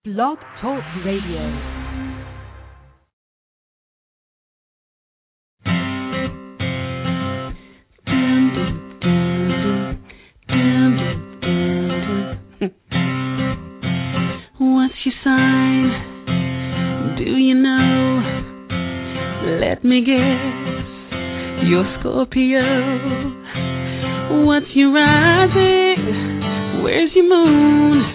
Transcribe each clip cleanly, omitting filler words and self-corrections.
Blog Talk Radio. What's your sign? Do you know? Let me guess. You're Scorpio. What's your rising? Where's your moon?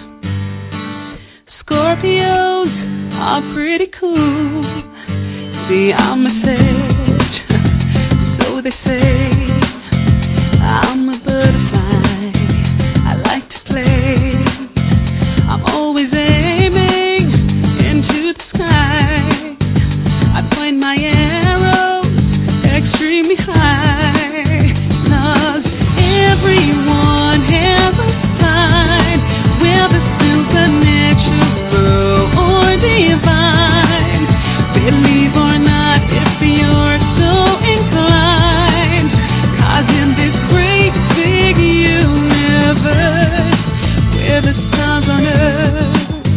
Scorpios are pretty cool. See, I'm a sage, so they say. I'm a butterfly, I like to play. I'm always aiming into the sky. I point my arrows extremely high. 'Cause everyone has a sign where the supernatural or divine. Believe or not, if you're so inclined. 'Cause in this great big universe, where the stars on earth.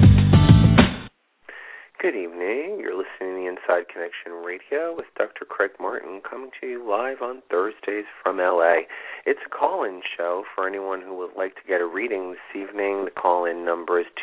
Good evening. You're listening to the Inside Connection Radio with Dr. Craig Martin, coming to you live on Thursdays from LA. It's a call-in show for anyone who would like to get a reading this evening. The call-in number is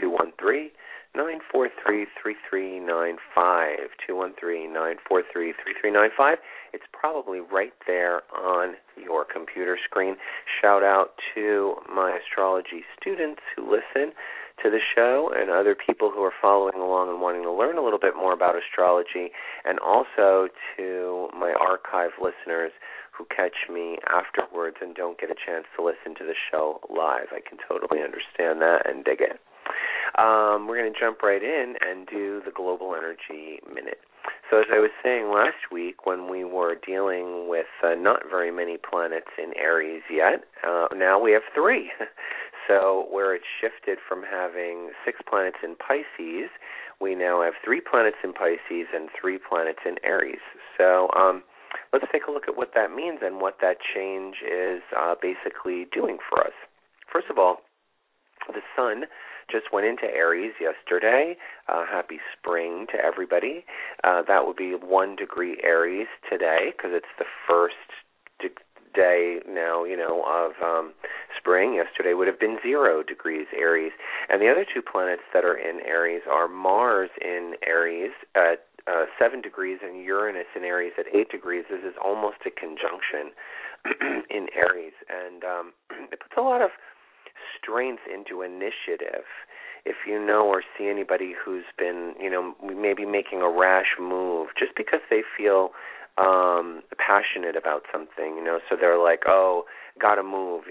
213-943-3395, 213-943-3395. It's probably right there on your computer screen. Shout out to my astrology students who listen to the show and other people who are following along and wanting to learn a little bit more about astrology, and also to my archive listeners who catch me afterwards and don't get a chance to listen to the show live. I can totally understand that and dig it. We're going to jump right in and do the Global Energy Minute. So as I was saying last week when we were dealing with not very many planets in Aries yet, now we have 3. So where it shifted from having 6 planets in Pisces, we now have 3 planets in Pisces and 3 planets in Aries. So let's take a look at what that means and what that change is basically doing for us. First of all, the sun just went into Aries yesterday. Happy spring to everybody. That would be 1 degree Aries today because it's the first day now, of spring. Yesterday would have been 0 degrees Aries. And the other 2 planets that are in Aries are Mars in Aries at 7 degrees and Uranus in Aries at 8 degrees. This is almost a conjunction in Aries. And it puts a lot of strength into initiative. If you know or see anybody who's been, maybe making a rash move just because they feel passionate about something, so they're like, oh, gotta move,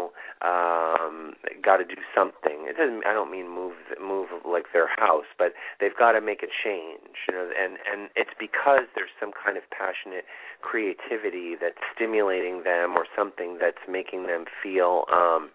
gotta do something. It doesn't. I don't mean move like their house, but they've got to make a change, and it's because there's some kind of passionate creativity that's stimulating them or something that's making them feel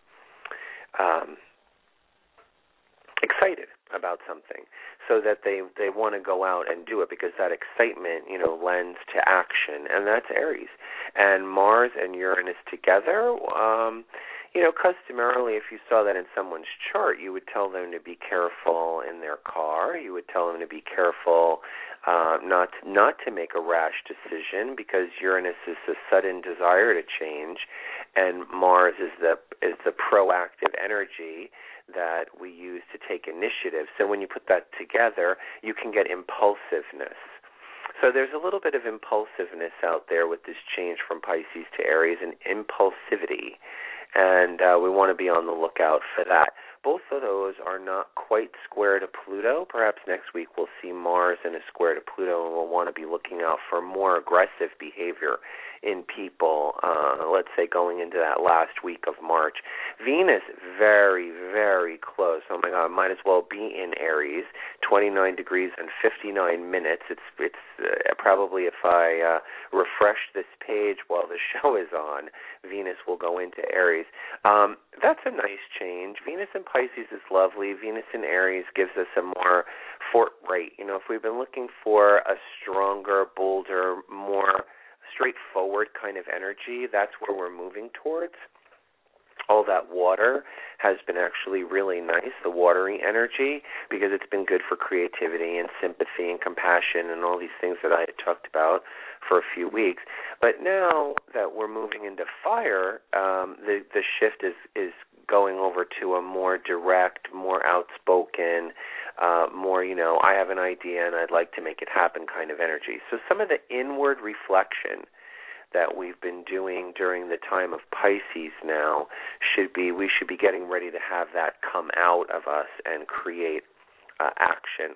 excited about something, so that they want to go out and do it because that excitement, lends to action, and that's Aries. And Mars and Uranus together, customarily, if you saw that in someone's chart, you would tell them to be careful in their car. You would tell them to be careful not to make a rash decision because Uranus is the sudden desire to change, and Mars is the proactive energy that we use to take initiative. So when you put that together, you can get impulsiveness. So there's a little bit of impulsiveness out there with this change from Pisces to Aries, and impulsivity. And we want to be on the lookout for that. Both of those are not quite square to Pluto. Perhaps next week we'll see Mars in a square to Pluto, and we'll want to be looking out for more aggressive behavior in people, let's say going into that last week of March. Venus, very, very close. Oh, my God, might as well be in Aries, 29 degrees and 59 minutes. It's probably if I refresh this page while the show is on, Venus will go into Aries. That's a nice change. Venus in Pisces is lovely. Venus in Aries gives us a more forthright. If we've been looking for a stronger, bolder, more straightforward kind of energy, that's where we're moving towards. all that water has been actually really nice, the watery energy, because it's been good for creativity and sympathy and compassion and all these things that I had talked about for a few weeks. But now that we're moving into fire, the shift is going over to a more direct, more outspoken, more, I have an idea and I'd like to make it happen kind of energy. So some of the inward reflection that we've been doing during the time of Pisces now we should be getting ready to have that come out of us and create action.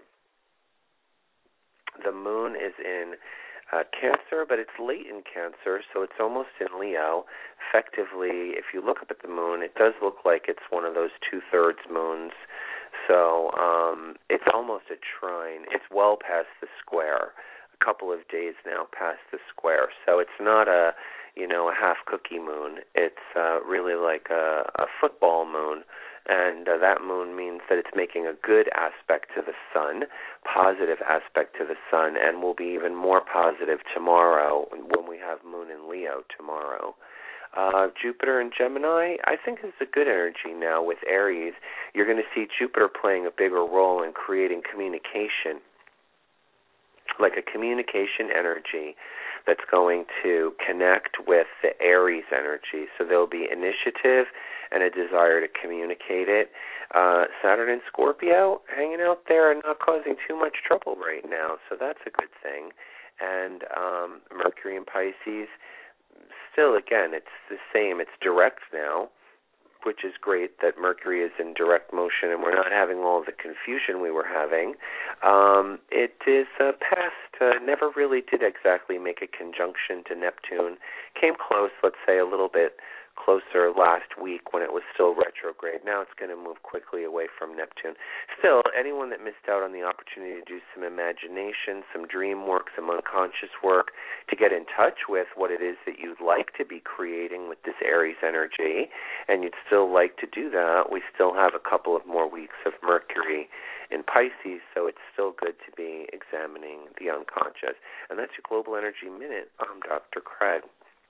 The moon is in Cancer, but it's late in Cancer, so it's almost in Leo. Effectively, if you look up at the moon, it does look like it's one of those 2/3 moons. So it's almost a trine. It's well past the square. A couple of days now past the square. So it's not a half cookie moon. It's really like a football moon. And that moon means that it's making a good aspect to the sun, positive aspect to the sun, and will be even more positive tomorrow when we have moon in Leo tomorrow. Jupiter in Gemini, I think is a good energy now with Aries. You're going to see Jupiter playing a bigger role in creating communication, like a communication energy that's going to connect with the Aries energy. So there'll be initiative and a desire to communicate it. Saturn in Scorpio, hanging out there and not causing too much trouble right now, so that's a good thing. And Mercury in Pisces, still, again, it's the same. It's direct now, which is great that Mercury is in direct motion and we're not having all the confusion we were having. It is past, never really did exactly make a conjunction to Neptune. Came close, let's say a little bit closer last week when it was still retrograde. Now it's going to move quickly away from Neptune. Still, anyone that missed out on the opportunity to do some imagination, some dream work, some unconscious work, to get in touch with what it is that you'd like to be creating with this Aries energy, and you'd still like to do that, we still have a couple of more weeks of Mercury in Pisces, so it's still good to be examining the unconscious. And that's your Global Energy Minute. I'm Dr. Craig.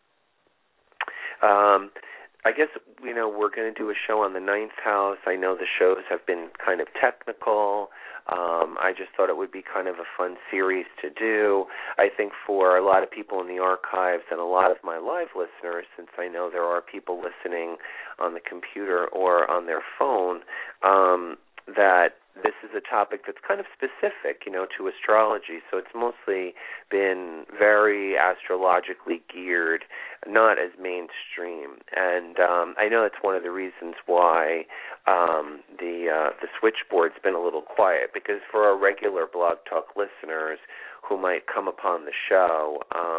I guess, we're going to do a show on the 9th house. I know the shows have been kind of technical. I just thought it would be kind of a fun series to do. I think for a lot of people in the archives and a lot of my live listeners, since I know there are people listening on the computer or on their phone, that this is a topic that's kind of specific, to astrology. So it's mostly been very astrologically geared, not as mainstream. And I know that's one of the reasons why the switchboard's been a little quiet, because for our regular Blog Talk listeners who might come upon the show,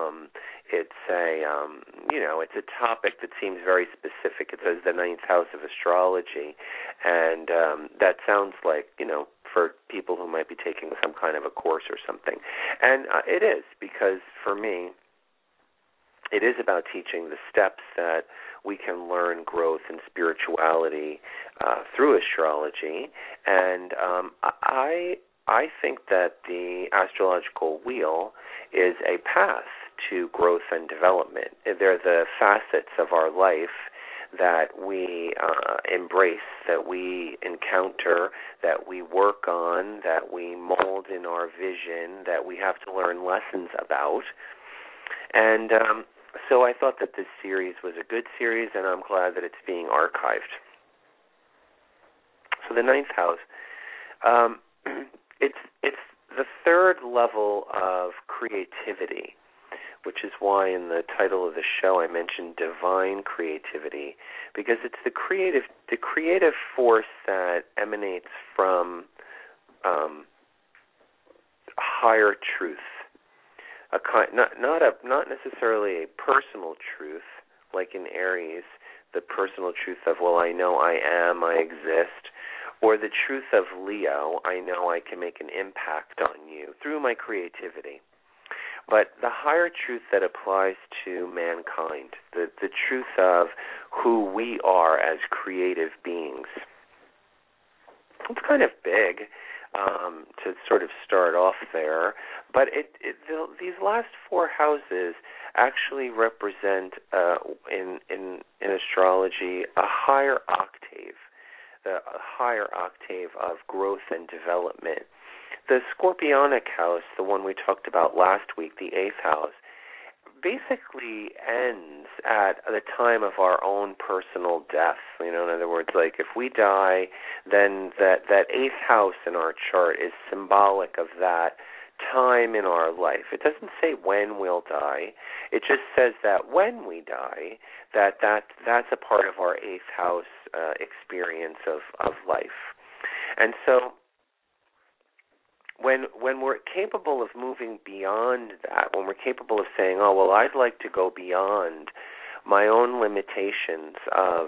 it's a topic that seems very specific. It says the 9th house of astrology, and that sounds like, for people who might be taking some kind of a course or something. And it is, because for me, it is about teaching the steps that we can learn growth and spirituality through astrology. And I think that the astrological wheel is a path to growth and development. They're the facets of our life that we embrace, that we encounter, that we work on, that we mold in our vision, that we have to learn lessons about. And so I thought that this series was a good series, and I'm glad that it's being archived. So the 9th house, it's the third level of creativity, which is why in the title of the show I mentioned divine creativity, because it's the creative force that emanates from higher truth, not necessarily a personal truth like in Aries, the personal truth of, well, I know I am, I exist, or the truth of Leo, I know I can make an impact on you through my creativity. But the higher truth that applies to mankind, the truth of who we are as creative beings, it's kind of big. to sort of start off there. But these last four houses actually represent, in astrology, a higher octave of growth and development. The Scorpionic house, the one we talked about last week, the 8th house, basically ends at the time of our own personal death. In other words, like if we die, then that 8th house in our chart is symbolic of that time in our life. It doesn't say when we'll die. It just says that when we die, that's a part of our 8th house experience of life. And so when we're capable of moving beyond that, when we're capable of saying, oh, well, I'd like to go beyond my own limitations of,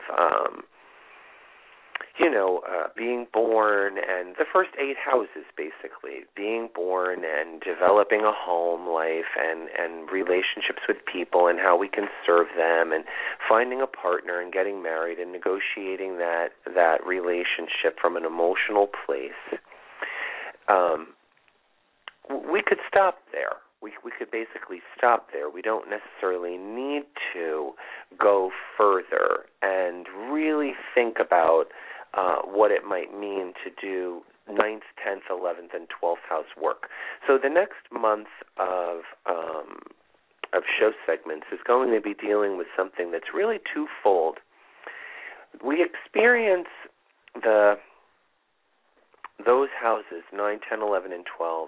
being born, and the first 8 houses, basically, being born and developing a home life and relationships with people and how we can serve them and finding a partner and getting married and negotiating that relationship from an emotional place. We could stop there. We could basically stop there. We don't necessarily need to go further and really think about what it might mean to do 9th, 10th, 11th, and 12th house work. So the next month of show segments is going to be dealing with something that's really twofold. We experience those houses, 9, 10, 11, and 12,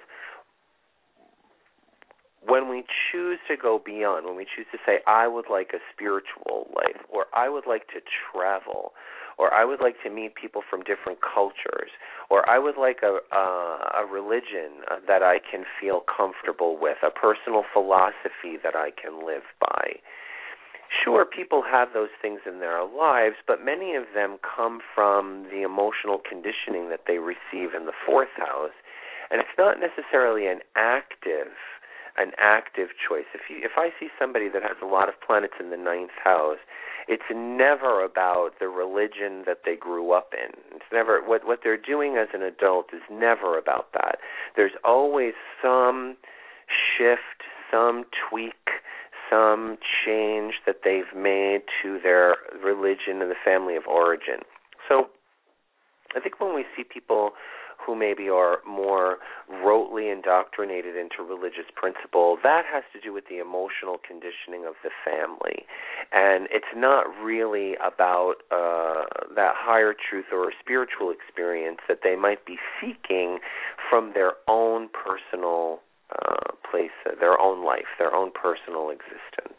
when we choose to go beyond, when we choose to say, I would like a spiritual life, or I would like to travel, or I would like to meet people from different cultures, or I would like a religion that I can feel comfortable with, a personal philosophy that I can live by. Sure, people have those things in their lives, but many of them come from the emotional conditioning that they receive in the 4th house, and it's not necessarily an active choice. If I see somebody that has a lot of planets in the 9th house, it's never about the religion that they grew up in. It's never what they're doing as an adult is never about that. There's always some shift, some tweak, some change that they've made to their religion and the family of origin. So I think when we see people who maybe are more rotely indoctrinated into religious principle, that has to do with the emotional conditioning of the family. And it's not really about that higher truth or spiritual experience that they might be seeking from their own personal place, their own life, their own personal existence.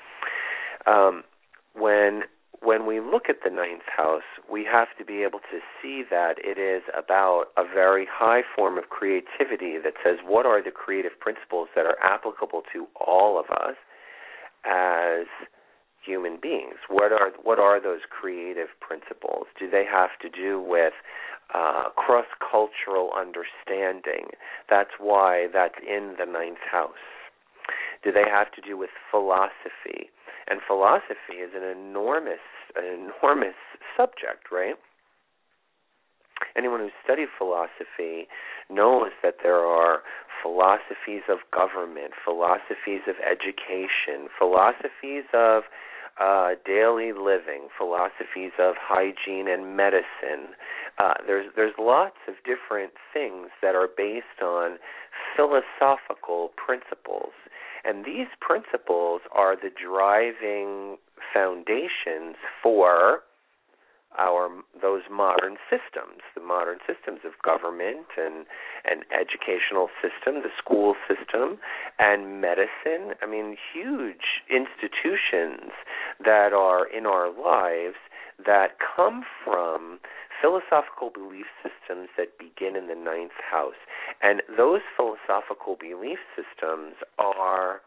When we look at the 9th house, we have to be able to see that it is about a very high form of creativity that says, what are the creative principles that are applicable to all of us as human beings? What are those creative principles? Do they have to do with cross-cultural understanding? That's why that's in the 9th house. Do they have to do with philosophy? And philosophy is an enormous subject, right? Anyone who's studied philosophy knows that there are philosophies of government, philosophies of education, philosophies of daily living, philosophies of hygiene and medicine. There's lots of different things that are based on philosophical principles. And these principles are the driving foundations for those modern systems, the modern systems of government and educational system, the school system, and medicine. I mean, huge institutions that are in our lives that come from philosophical belief systems that begin in the 9th house. And those philosophical belief systems are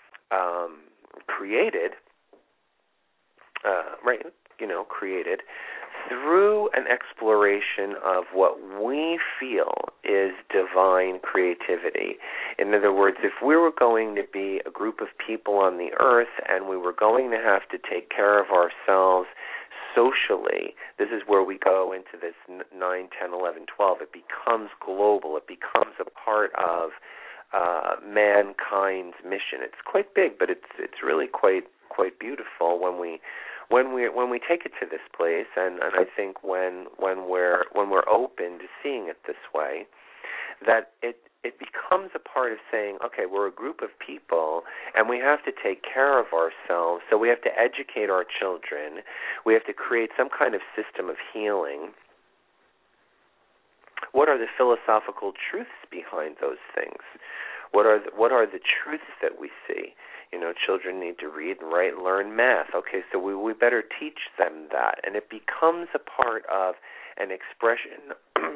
created created through an exploration of what we feel is divine creativity. In other words, if we were going to be a group of people on the earth and we were going to have to take care of ourselves socially, this is where we go into this 9, 10, 11, 12. It becomes global. It becomes a part of mankind's mission. It's quite big, but it's really quite beautiful when we take it to this place, and I think when we're open to seeing it this way, that it becomes a part of saying, okay, we're a group of people, and we have to take care of ourselves, so we have to educate our children. We have to create some kind of system of healing. What are the philosophical truths behind those things? What are the truths that we see? Children need to read and write and learn math. Okay, so we better teach them that. And it becomes a part of an expression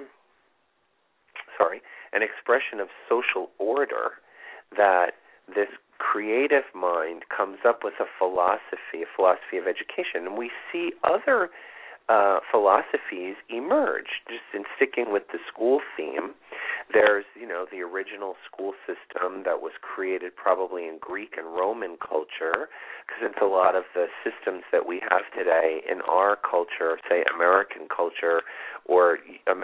of social order, that this creative mind comes up with a philosophy of education. And we see other philosophies emerge. Just in sticking with the school theme, there's, the original school system that was created probably in Greek and Roman culture, because it's a lot of the systems that we have today in our culture, say American culture, or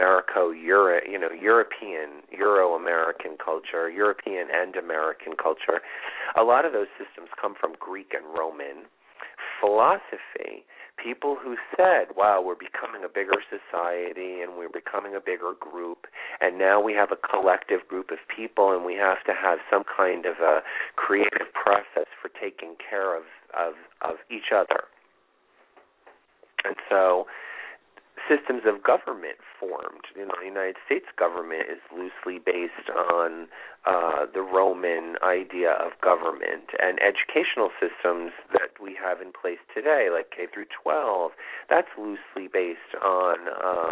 European, Euro-American culture, European and American culture. A lot of those systems come from Greek and Roman philosophy. People who said, wow, we're becoming a bigger society and we're becoming a bigger group, and now we have a collective group of people, and we have to have some kind of a creative process for taking care of each other. And so systems of government formed. The United States government is loosely based on the Roman idea of government, and educational systems that we have in place today, like K through 12, that's loosely based on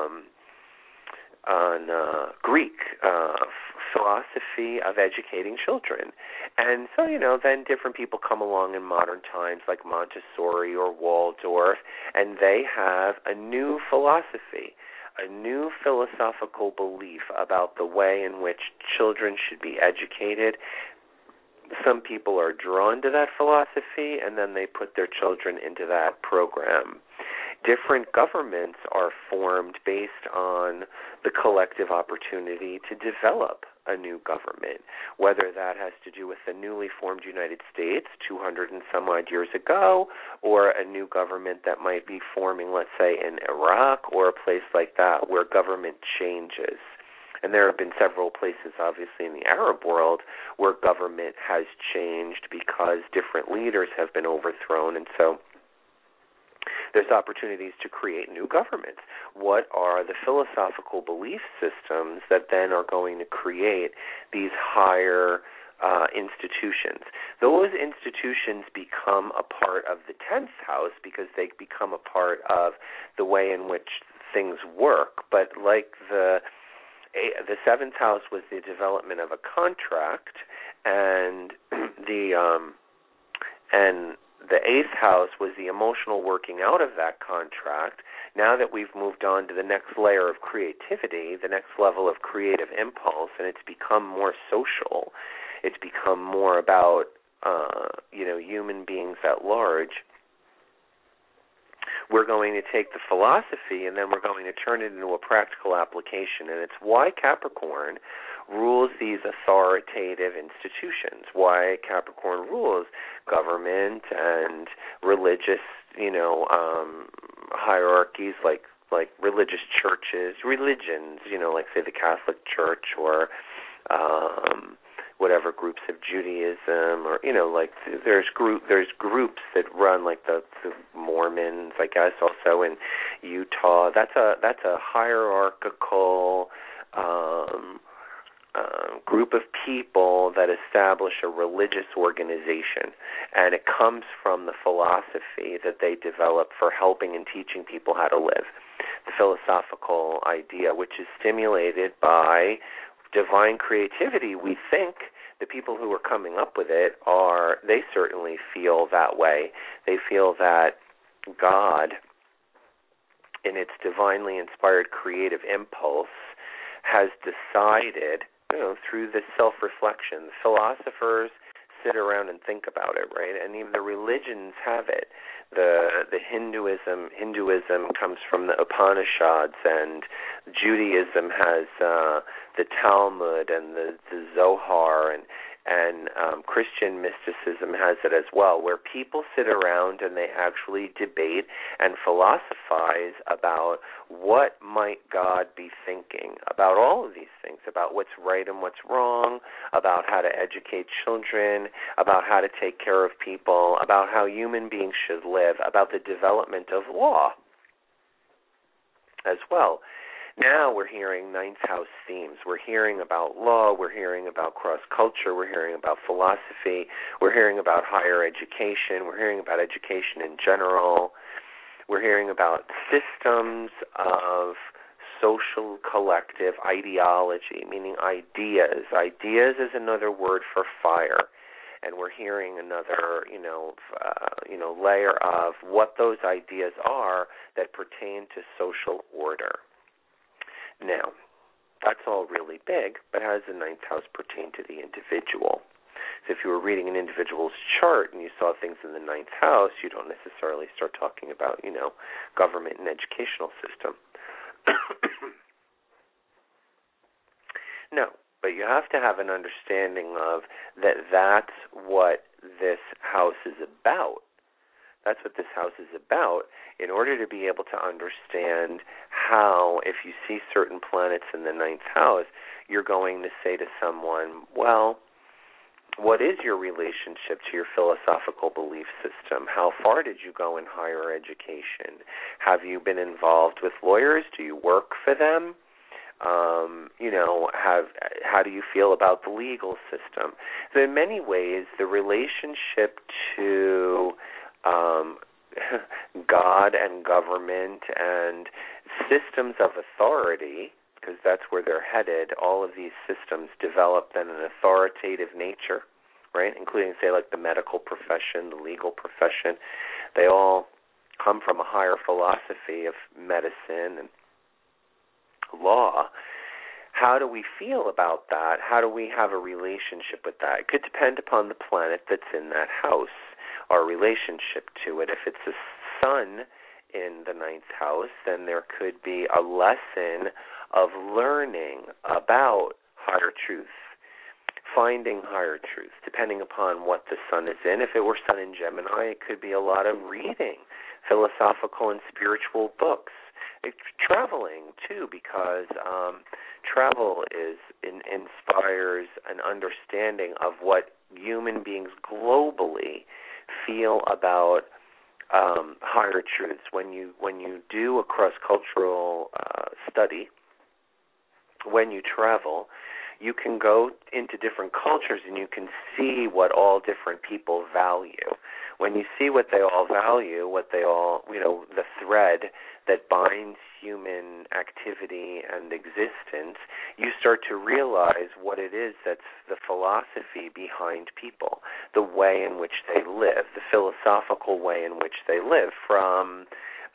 Greek philosophy of educating children. And so, then different people come along in modern times, like Montessori or Waldorf, and they have a new philosophy, a new philosophical belief about the way in which children should be educated. Some people are drawn to that philosophy, and then they put their children into that program. Different governments are formed based on the collective opportunity to develop a new government, whether that has to do with the newly formed United States 200 and some odd years ago, or a new government that might be forming, let's say, in Iraq or a place like that where government changes. And there have been several places, obviously, in the Arab world where government has changed because different leaders have been overthrown, and so there's opportunities to create new governments. What are the philosophical belief systems that then are going to create these higher institutions? Those institutions become a part of the 10th house because they become a part of the way in which things work. But like the 7th house was the development of a contract, and the 8th house was the emotional working out of that contract. Now that we've moved on to the next layer of creativity, the next level of creative impulse, and it's become more social, it's become more about human beings at large, we're going to take the philosophy and then we're going to turn it into a practical application. And it's why Capricorn rules these authoritative institutions, why Capricorn rules government and religious, hierarchies like religious churches, religions, like say the Catholic Church or whatever groups of Judaism, or there's groups that run like the Mormons, I guess, also in Utah. That's a hierarchical group of people that establish a religious organization, and it comes from the philosophy that they develop for helping and teaching people how to live. The philosophical idea, which is stimulated by divine creativity. We think the people who are coming up with it they certainly feel that way. They feel that God, in its divinely inspired creative impulse, has decided, through this self-reflection. Philosophers sit around and think about it, right? And even the religions have it. The Hinduism comes from the Upanishads, and Judaism has the Talmud and the Zohar, and Christian mysticism has it as well, where people sit around and they actually debate and philosophize about what might God be thinking about all of these things, about what's right and what's wrong, about how to educate children, about how to take care of people, about how human beings should live, about the development of law as well. Now we're hearing ninth house themes. We're hearing about law. We're hearing about cross-culture. We're hearing about philosophy. We're hearing about higher education. We're hearing about education in general. We're hearing about systems of social collective ideology, meaning ideas. Ideas is another word for fire. And we're hearing another, layer of what those ideas are that pertain to social order. Now, that's all really big, but how does the ninth house pertain to the individual? So if you were reading an individual's chart and you saw things in the ninth house, you don't necessarily start talking about, government and educational system. No, but you have to have an understanding of that's what this house is about. That's what this house is about, in order to be able to understand how, if you see certain planets in the ninth house, you're going to say to someone, well, what is your relationship to your philosophical belief system? How far did you go in higher education? Have you been involved with lawyers? Do you work for them? How do you feel about the legal system? So in many ways, the relationship to God and government and systems of authority, because that's where they're headed, all of these systems develop then an authoritative nature, right, including, say, like the medical profession, the legal profession. They all come from a higher philosophy of medicine and law. How do we feel about that? How do we have a relationship with that? It could depend upon the planet that's in that house, our relationship to it. If it's a sun in the ninth house, then there could be a lesson of learning about higher truth, finding higher truth, depending upon what the sun is in. If it were sun in Gemini, it could be a lot of reading philosophical and spiritual books. It's traveling, too, because travel inspires an understanding of what human beings globally feel about higher truths. When you do a cross-cultural study, when you travel, you can go into different cultures and you can see what all different people value. When you see what they all value, what they all, the thread that binds human activity and existence, you start to realize what it is that's the philosophy behind people, the way in which they live, the philosophical way in which they live, from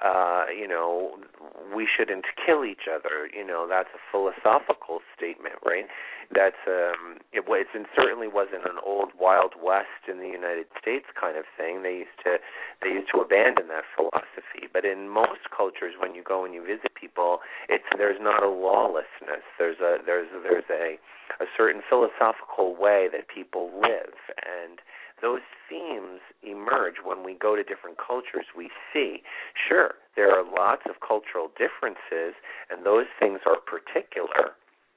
we shouldn't kill each other. That's a philosophical statement, right? That's it certainly wasn't an old Wild West in the United States kind of thing. They used to abandon that philosophy. But in most cultures, when you go and you visit people, there's not a lawlessness. There's a certain philosophical way that people live, and those themes emerge when we go to different cultures. We see, sure, there are lots of cultural differences, and those things are particular.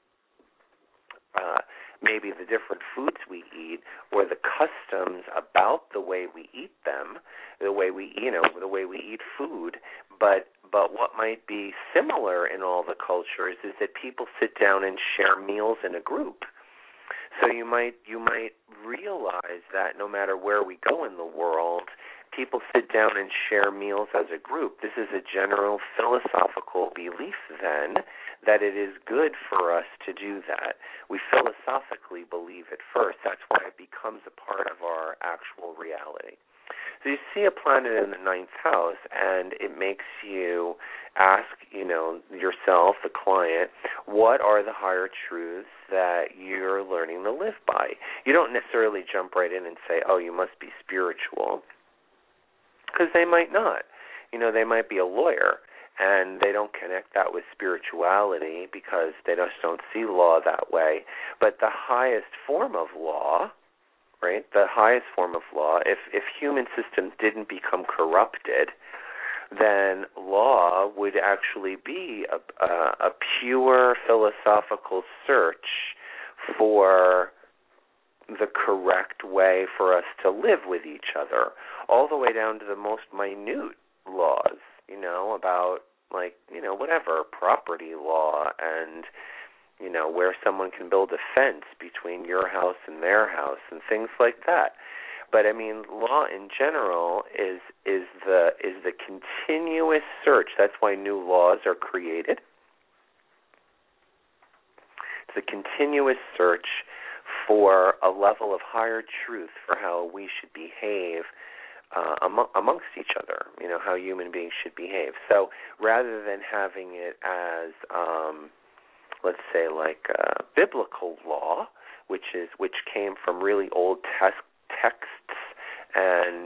Maybe the different foods we eat, or the customs about the way we eat them, the way we eat food. But what might be similar in all the cultures is that people sit down and share meals in a group. So you might realize that no matter where we go in the world, people sit down and share meals as a group. This is a general philosophical belief, then, that it is good for us to do that. We philosophically believe it first. That's why it becomes a part of our actual reality. So you see a planet in the ninth house, and it makes you ask, yourself, the client, what are the higher truths that you're learning to live by? You don't necessarily jump right in and say, oh, you must be spiritual, because they might not. They might be a lawyer, and they don't connect that with spirituality because they just don't see law that way. But the highest form of law, right, the highest form of law, if human systems didn't become corrupted, then law would actually be a pure philosophical search for the correct way for us to live with each other, all the way down to the most minute laws, about whatever, property law and, where someone can build a fence between your house and their house and things like that. But law in general is the continuous search. That's why new laws are created. It's a continuous search for a level of higher truth for how we should behave amongst each other, how human beings should behave. So rather than having it as, let's say, like biblical law, which came from really old texts and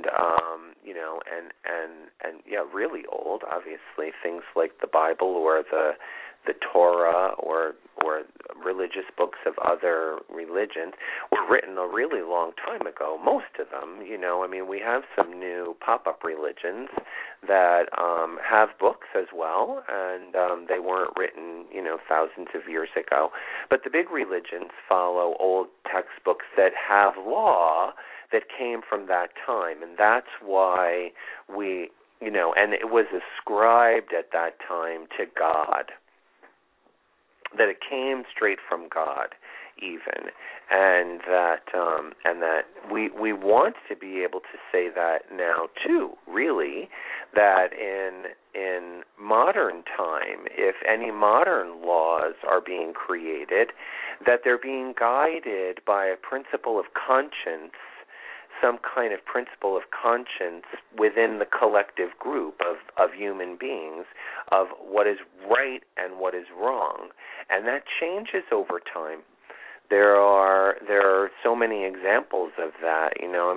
really old, obviously, things like the Bible or the Torah or religious books of other religions were written a really long time ago, most of them. We have some new pop-up religions that have books as well, and they weren't written, thousands of years ago. But the big religions follow old textbooks that have law that came from that time, and that's why and it was ascribed at that time to God, that it came straight from God, even, and that we want to be able to say that now too. Really, that in modern time, if any modern laws are being created, that they're being guided by a principle of conscience, some kind of principle of conscience within the collective group of human beings of what is right and what is wrong. And that changes over time. There are so many examples of that.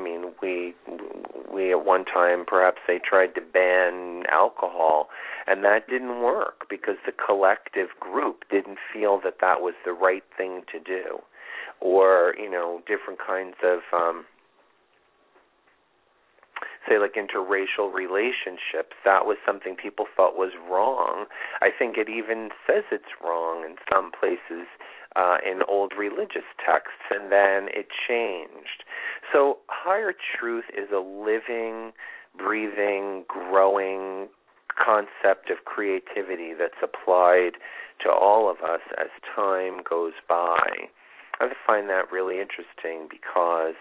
We at one time, perhaps they tried to ban alcohol, and that didn't work because the collective group didn't feel that was the right thing to do. Or, different kinds of say, like interracial relationships, that was something people thought was wrong. I think it even says it's wrong in some places in old religious texts, and then it changed. So higher truth is a living, breathing, growing concept of creativity that's applied to all of us as time goes by. I find that really interesting because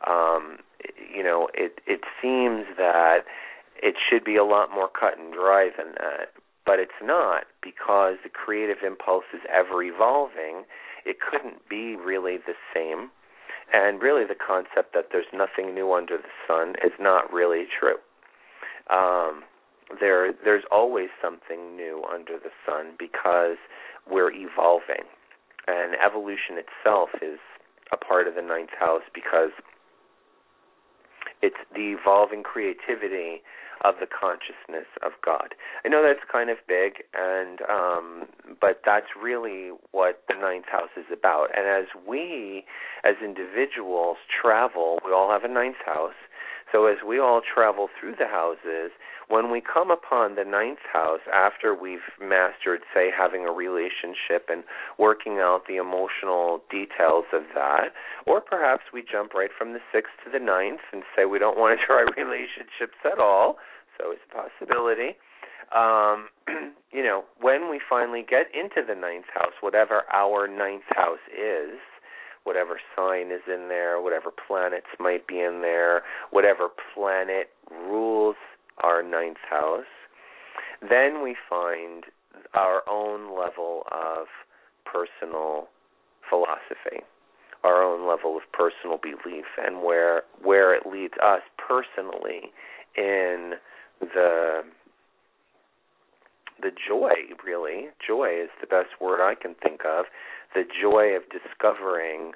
it seems that it should be a lot more cut and dry than that, but it's not, because the creative impulse is ever evolving. It couldn't be really the same, and really the concept that there's nothing new under the sun is not really true. There's always something new under the sun because we're evolving, and evolution itself is a part of the ninth house because it's the evolving creativity of the consciousness of God. I know that's kind of big, and but that's really what the ninth house is about. And as we, as individuals, travel, we all have a ninth house. So as we all travel through the houses, when we come upon the ninth house after we've mastered, say, having a relationship and working out the emotional details of that, or perhaps we jump right from the sixth to the ninth and say we don't want to try relationships at all, so it's a possibility. When we finally get into the ninth house, whatever our ninth house is, whatever sign is in there, whatever planets might be in there, whatever planet rules our ninth house, then we find our own level of personal philosophy, our own level of personal belief and where it leads us personally in the joy, really. Joy is the best word I can think of. The joy of discovering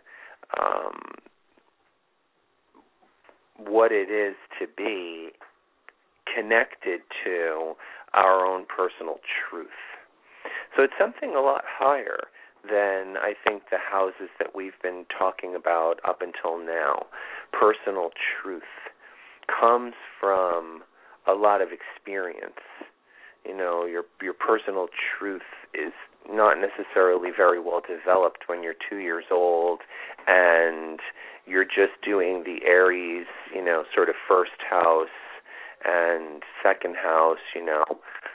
what it is to be connected to our own personal truth. So it's something a lot higher than I think the houses that we've been talking about up until now. Personal truth comes from a lot of experience. You know, your personal truth is not necessarily very well developed when you're 2 years old and you're just doing the Aries, you know, sort of first house and second house, you know,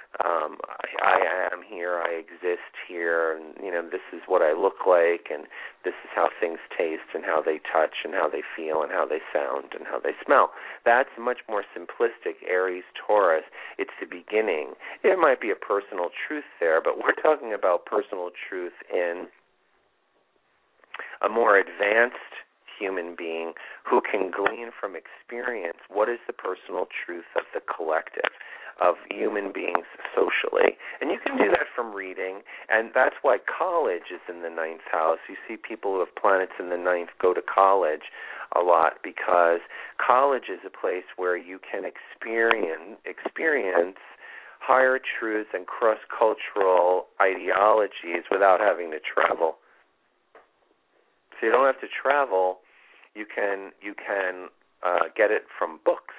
I am here, I exist here, and, you know, this is what I look like, and this is how things taste, and how they touch, and how they feel, and how they sound, and how they smell. That's much more simplistic, Aries, Taurus. It's the beginning. There might be a personal truth there, but we're talking about personal truth in a more advanced human being who can glean from experience what is the personal truth of the collective, of human beings socially. And you can do that from reading, and that's why college is in the 9th house. You see people who have planets in the 9th go to college a lot because college is a place where you can experience higher truths and cross-cultural ideologies without having to travel. So you don't have to travel. You can get it from books.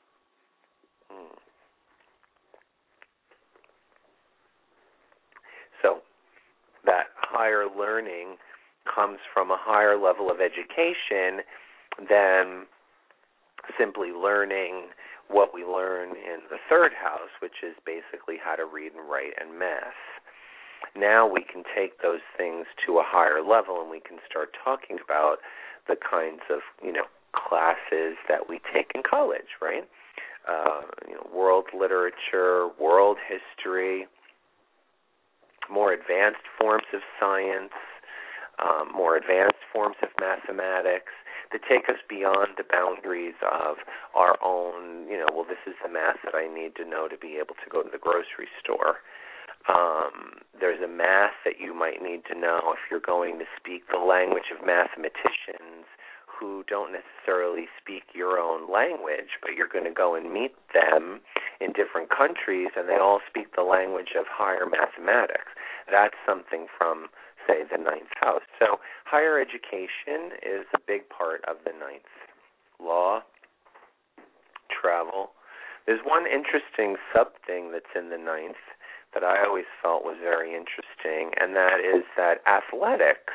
So that higher learning comes from a higher level of education than simply learning what we learn in the 3rd house, which is basically how to read and write and math. Now we can take those things to a higher level and we can start talking about the kinds of, you know, classes that we take in college, right? You know, world literature, world history, more advanced forms of science, more advanced forms of mathematics that take us beyond the boundaries of our own, you know, well, this is the math that I need to know to be able to go to the grocery store. There's a math that you might need to know if you're going to speak the language of mathematicians who don't necessarily speak your own language, but you're going to go and meet them in different countries, and they all speak the language of higher mathematics. That's something from, say, the 9th house. So higher education is a big part of the 9th. Law, travel. There's one interesting sub-thing that's in the 9th that I always felt was very interesting, and that is that athletics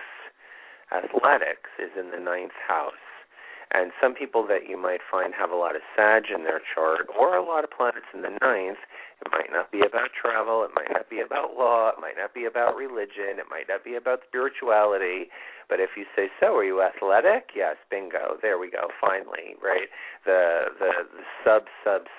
is in the 9th house. And some people that you might find have a lot of Sag in their chart or a lot of planets in the 9th, it might not be about travel, it might not be about law, it might not be about religion, it might not be about spirituality, but if you say, so are you athletic? Yes, bingo, there we go, finally, right? The sub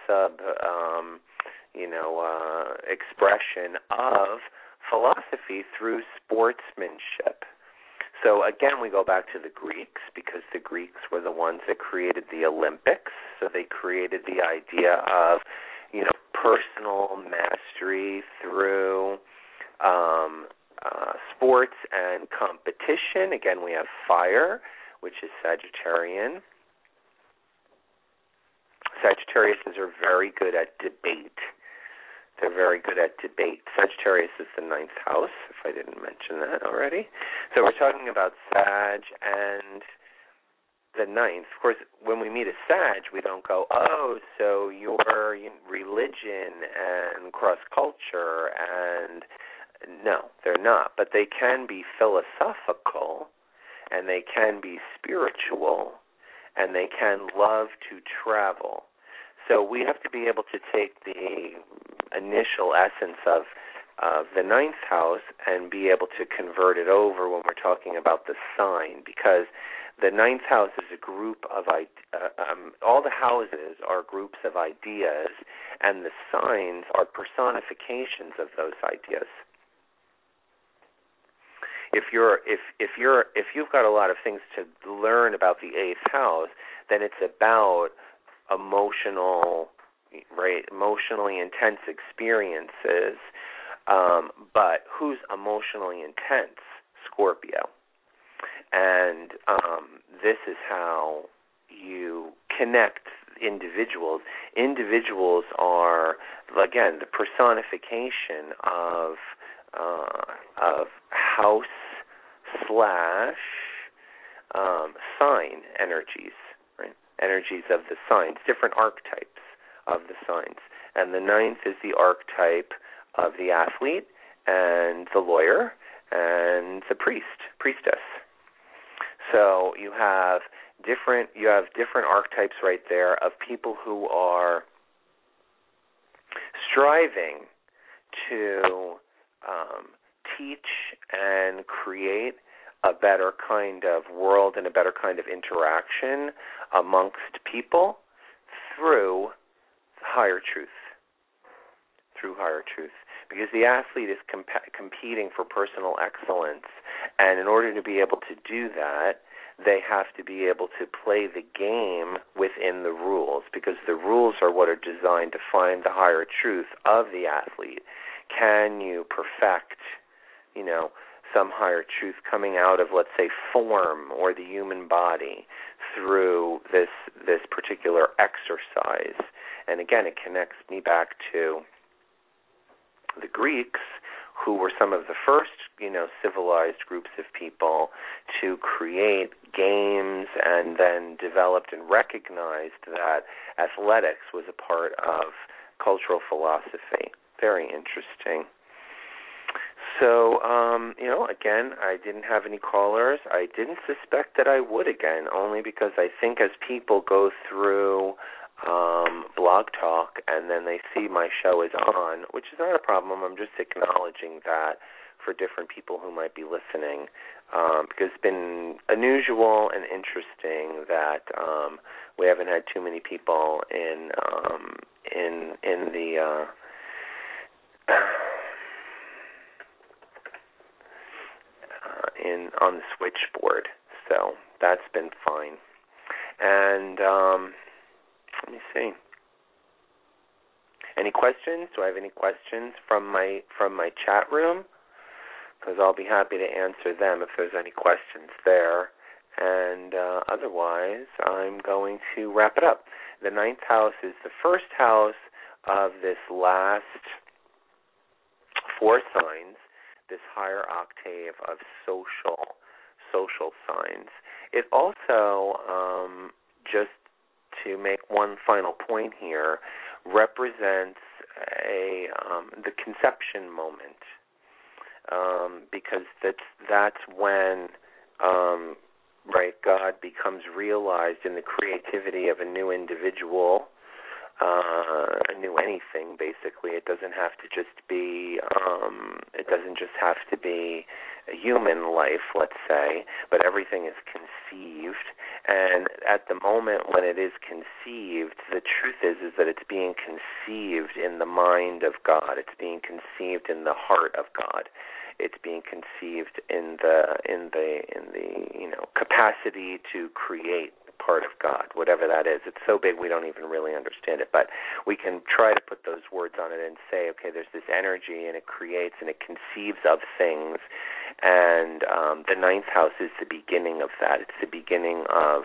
expression of philosophy through sportsmanship. So again, we go back to the Greeks because the Greeks were the ones that created the Olympics. So they created the idea of, you know, personal mastery through sports and competition. Again, we have fire, which is Sagittarian. Sagittariuses are very good at debate. They're very good at debate. Sagittarius is the 9th house, if I didn't mention that already. So we're talking about Sag and the 9th. Of course, when we meet a Sag, we don't go, oh, so you're religion and cross-culture, and no, they're not. But they can be philosophical, and they can be spiritual, and they can love to travel. So we have to be able to take the initial essence of the 9th house and be able to convert it over when we're talking about the sign, because the 9th house is a group of, all the houses are groups of ideas, and the signs are personifications of those ideas. if you've got a lot of things to learn about the 8th house, then it's about emotionally intense experiences. But who's emotionally intense? Scorpio. And this is how you connect individuals. Individuals are, again, the personification of house/sign energies, right? Energies of the signs, different archetypes of the signs. And the 9th is the archetype of the athlete and the lawyer and the priestess. So you have different archetypes right there of people who are striving to teach and create a better kind of world and a better kind of interaction amongst people through higher truth. Because the athlete is competing for personal excellence, and in order to be able to do that, they have to be able to play the game within the rules, because the rules are what are designed to find the higher truth of the athlete. Can you perfect, some higher truth coming out of, let's say, form or the human body through this particular exercise? And again, it connects me back to the Greeks, who were some of the first, civilized groups of people to create games and then developed and recognized that athletics was a part of cultural philosophy. Very interesting. So, again, I didn't have any callers. I didn't suspect that I would again, only because I think as people go through Blog Talk and then they see my show is on, which is not a problem. I'm just acknowledging that for different people who might be listening, because it's been unusual and interesting that we haven't had too many people in the on the switchboard. So that's been fine. And let me see. Any questions? Do I have any questions from my chat room? Because I'll be happy to answer them if there's any questions there. And otherwise, I'm going to wrap it up. The 9th house is the first house of this last 4 signs, this higher octave of social signs. It also, just to make one final point here, represents the conception moment, because that's when God becomes realized in the creativity of a new individual, a new anything. Basically, it doesn't have to just be a human life, let's say, but everything is conceived. And at the moment when it is conceived, the truth is that it's being conceived in the mind of God. It's being conceived in the heart of God. It's being conceived in the capacity to create part of God, whatever that is. It's so big we don't even really understand it, but we can try to put those words on it and say, okay, there's this energy and it creates and it conceives of things, and the 9th house is the beginning of that. It's the beginning of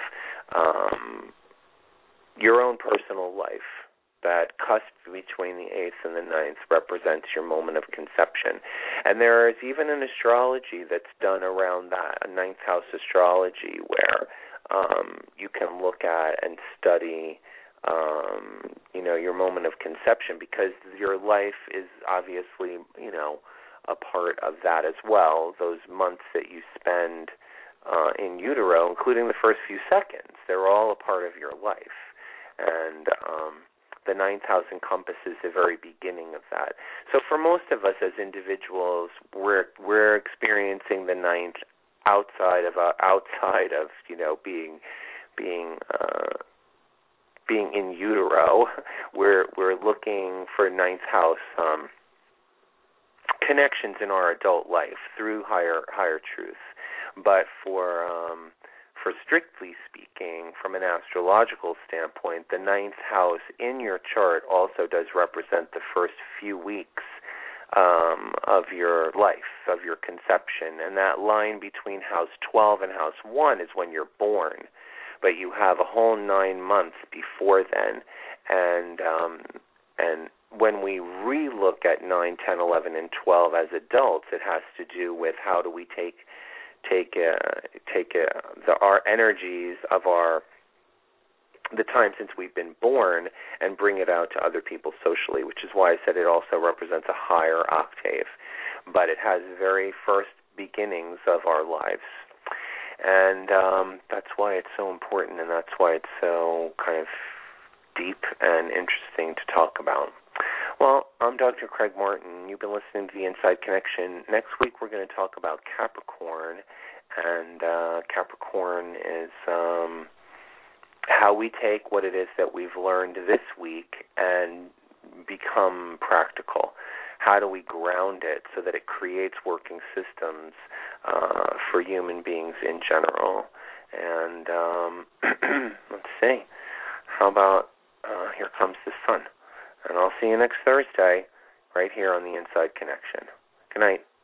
your own personal life. That cusp between the 8th and the 9th represents your moment of conception. And there is even an astrology that's done around that, a 9th house astrology, where you can look at and study, your moment of conception, because your life is obviously, a part of that as well. Those months that you spend in utero, including the first few seconds, they're all a part of your life. And the 9th house encompasses the very beginning of that. So for most of us as individuals, we're experiencing the 9th outside of being in utero. We're looking for 9th house connections in our adult life through higher truth. But for strictly speaking, from an astrological standpoint, the 9th house in your chart also does represent the first few weeks of your life, of your conception. And that line between house 12 and house 1 is when you're born. But you have a whole 9 months before then. And when we re-look at 9, 10, 11, and 12 as adults, it has to do with how do we take our energies of the time since we've been born and bring it out to other people socially, which is why I said it also represents a higher octave. But it has very first beginnings of our lives. And that's why it's so important, and that's why it's so kind of deep and interesting to talk about. Well, I'm Dr. Craig Martin. You've been listening to The Inside Connection. Next week we're going to talk about Capricorn, and Capricorn is how we take what it is that we've learned this week and become practical. How do we ground it so that it creates working systems for human beings in general? And let's see. How about Here Comes the Sun? And I'll see you next Thursday right here on The Inside Connection. Good night.